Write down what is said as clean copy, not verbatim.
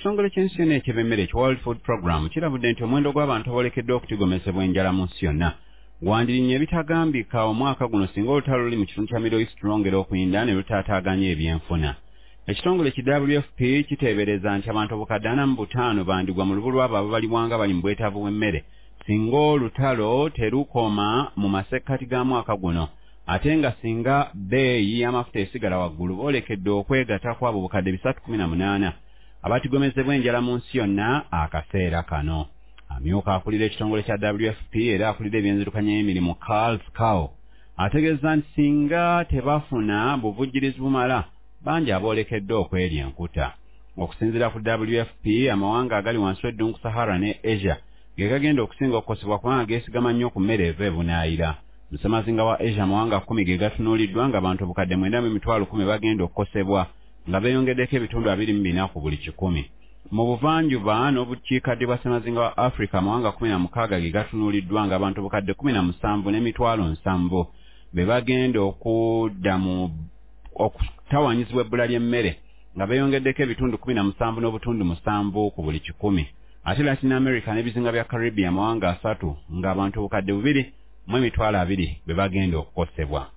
ekitongole ky'ensi yonna eky'emmere ki World Food Program kirabudde nti omuwendo gw'abantu abolekeddwa okutigomesebwa enjala mu nsi yonna gwandirinnye ebitagambika omwaka guno singa olutalo luli mu kitundu kya Middle East lwongera okuyinda ne lutaataaganya ebyenfuna. Ekitongole ki WFP kiteebereza nti abantu obukadde 45 bandigwa mu lubu lw'abo ababalibwanga bali mu bwetaavu bw'emmere singa olutalo terukoma mu masekkati ga mwaka guno ate nga singa bbeeyi y'amafuta esigala waggulu boolekedde okwegatta kw'abo bukadde 318 abatigomezebwa enjala mu nsi yonna akaseera kano. Amyuka akulira ekitongole kya WFP era akulira ebyenzirukanya y'emirimu Carl Scow ategeeza nti singa tebafuna buvujjirizi bumala bangi aboolekedde okwerya enkuta. Okusinziira ku WFP amawanga agali wansi w'eddungu Sahara ne Asia ge gagenda okusinga okukosebwa kubanga geesigama nnyo ku mmere eva ebunaayira. Musemazinga wa Asia amawanga 10 ge gatunuuliddwa ng'abantu obukadde 9,10 bagenda okukosebwa nga beeyongeddeko ebitundu 24 ku buli 100. Mu buvanjuba n'obukiikaddyo bwa ssemazinga wa Africa amawanga 16 ge gatunuuliddwa ng'abantu obukadde 17,700 be bagenda okudda mu okutawanyizibwa ebbula ly'emmere nga beeyongeddeko ebitundu 17.7 ku buli 100. Ate Latin America n'ebizinga bya Caribbean amawanga 3 ng'abantu obukadde 2,200 be bagenda okukosebwa.